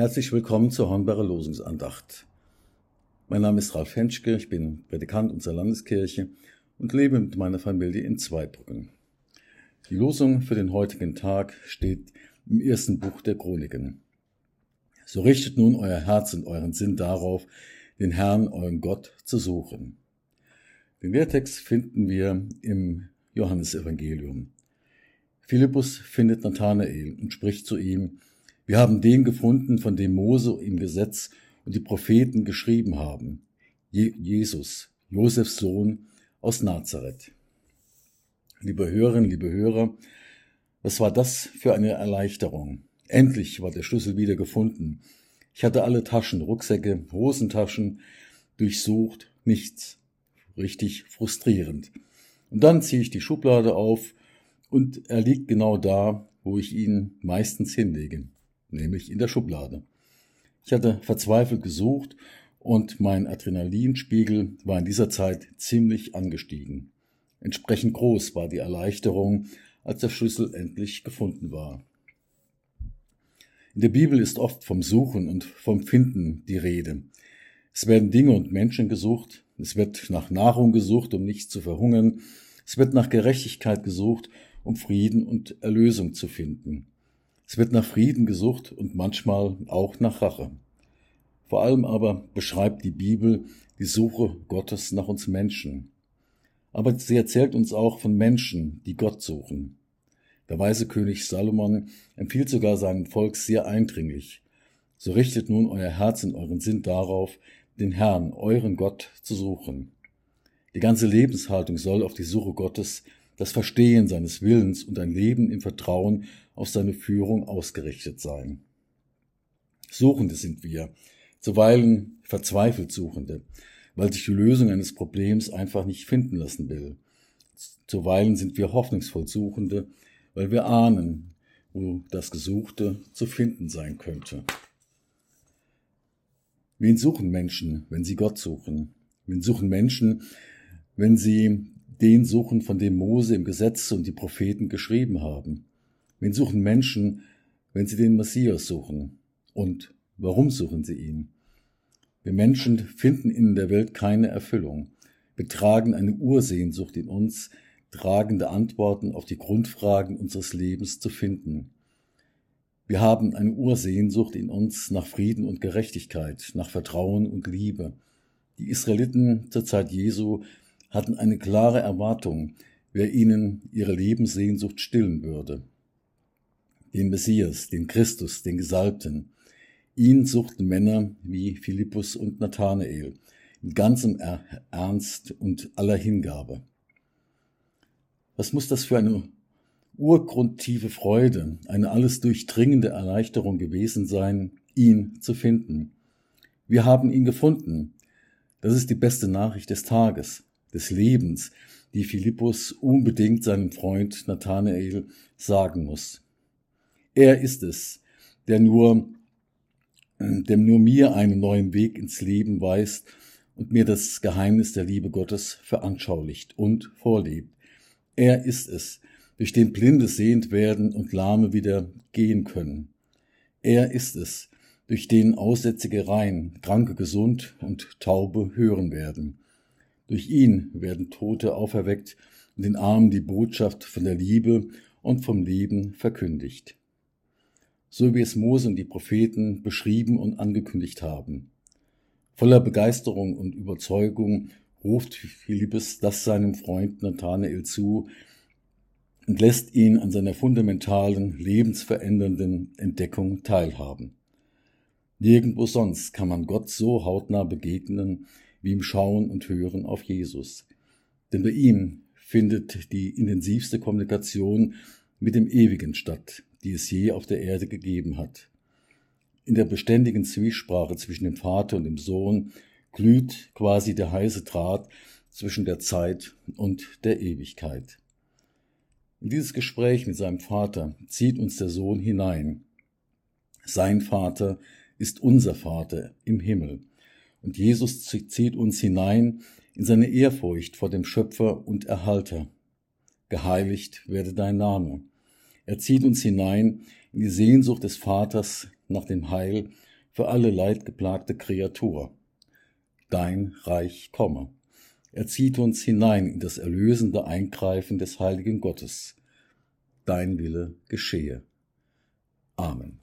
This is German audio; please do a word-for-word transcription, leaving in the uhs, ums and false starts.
Herzlich willkommen zur Hornbacher Losungsandacht. Mein Name ist Ralf Henschke, ich bin Prädikant unserer Landeskirche und lebe mit meiner Familie in Zweibrücken. Die Losung für den heutigen Tag steht im ersten Buch der Chroniken. So richtet nun euer Herz und euren Sinn darauf, den Herrn, euren Gott, zu suchen. Den Lehrtext finden wir im Johannesevangelium. Philippus findet Nathanael und spricht zu ihm: Wir haben den gefunden, von dem Mose im Gesetz und die Propheten geschrieben haben, Je- Jesus, Josefs Sohn aus Nazareth. Liebe Hörerinnen, liebe Hörer, was war das für eine Erleichterung? Endlich war der Schlüssel wieder gefunden. Ich hatte alle Taschen, Rucksäcke, Hosentaschen durchsucht, nichts. Richtig frustrierend. Und dann ziehe ich die Schublade auf und er liegt genau da, wo ich ihn meistens hinlege, nämlich in der Schublade. Ich hatte verzweifelt gesucht und mein Adrenalinspiegel war in dieser Zeit ziemlich angestiegen. Entsprechend groß war die Erleichterung, als der Schlüssel endlich gefunden war. In der Bibel ist oft vom Suchen und vom Finden die Rede. Es werden Dinge und Menschen gesucht, es wird nach Nahrung gesucht, um nicht zu verhungern, es wird nach Gerechtigkeit gesucht, um Frieden und Erlösung zu finden. Es wird nach Frieden gesucht und manchmal auch nach Rache. Vor allem aber beschreibt die Bibel die Suche Gottes nach uns Menschen. Aber sie erzählt uns auch von Menschen, die Gott suchen. Der weise König Salomon empfiehlt sogar seinem Volk sehr eindringlich: So richtet nun euer Herz und euren Sinn darauf, den Herrn, euren Gott, zu suchen. Die ganze Lebenshaltung soll auf die Suche Gottes, das Verstehen seines Willens und ein Leben im Vertrauen auf seine Führung ausgerichtet sein. Suchende sind wir, zuweilen verzweifelt Suchende, weil sich die Lösung eines Problems einfach nicht finden lassen will. Zuweilen sind wir hoffnungsvoll Suchende, weil wir ahnen, wo das Gesuchte zu finden sein könnte. Wen suchen Menschen, wenn sie Gott suchen? Wen suchen Menschen, wenn sie den suchen, von dem Mose im Gesetz und die Propheten geschrieben haben? Wen suchen Menschen, wenn sie den Messias suchen? Und warum suchen sie ihn? Wir Menschen finden in der Welt keine Erfüllung. Wir tragen eine Ursehnsucht in uns, tragende Antworten auf die Grundfragen unseres Lebens zu finden. Wir haben eine Ursehnsucht in uns nach Frieden und Gerechtigkeit, nach Vertrauen und Liebe. Die Israeliten zur Zeit Jesu hatten eine klare Erwartung, wer ihnen ihre Lebenssehnsucht stillen würde. Den Messias, den Christus, den Gesalbten. Ihn suchten Männer wie Philippus und Nathanael mit ganzem Ernst und aller Hingabe. Was muss das für eine urgrundtiefe Freude, eine alles durchdringende Erleichterung gewesen sein, ihn zu finden. Wir haben ihn gefunden. Das ist die beste Nachricht des Tages, des Lebens, die Philippus unbedingt seinem Freund Nathanael sagen muss. Er ist es, der nur, dem nur mir einen neuen Weg ins Leben weist und mir das Geheimnis der Liebe Gottes veranschaulicht und vorlebt. Er ist es, durch den Blinde sehend werden und Lahme wieder gehen können. Er ist es, durch den Aussätzige rein, Kranke gesund und Taube hören werden. Durch ihn werden Tote auferweckt und den Armen die Botschaft von der Liebe und vom Leben verkündigt. So wie es Mose und die Propheten beschrieben und angekündigt haben. Voller Begeisterung und Überzeugung ruft Philippus das seinem Freund Nathanael zu und lässt ihn an seiner fundamentalen, lebensverändernden Entdeckung teilhaben. Nirgendwo sonst kann man Gott so hautnah begegnen wie im Schauen und Hören auf Jesus. Denn bei ihm findet die intensivste Kommunikation mit dem Ewigen statt, die es je auf der Erde gegeben hat. In der beständigen Zwiesprache zwischen dem Vater und dem Sohn glüht quasi der heiße Draht zwischen der Zeit und der Ewigkeit. In dieses Gespräch mit seinem Vater zieht uns der Sohn hinein. Sein Vater ist unser Vater im Himmel. Und Jesus zieht uns hinein in seine Ehrfurcht vor dem Schöpfer und Erhalter. Geheiligt werde dein Name. Er zieht uns hinein in die Sehnsucht des Vaters nach dem Heil für alle leidgeplagte Kreatur. Dein Reich komme. Er zieht uns hinein in das erlösende Eingreifen des heiligen Gottes. Dein Wille geschehe. Amen.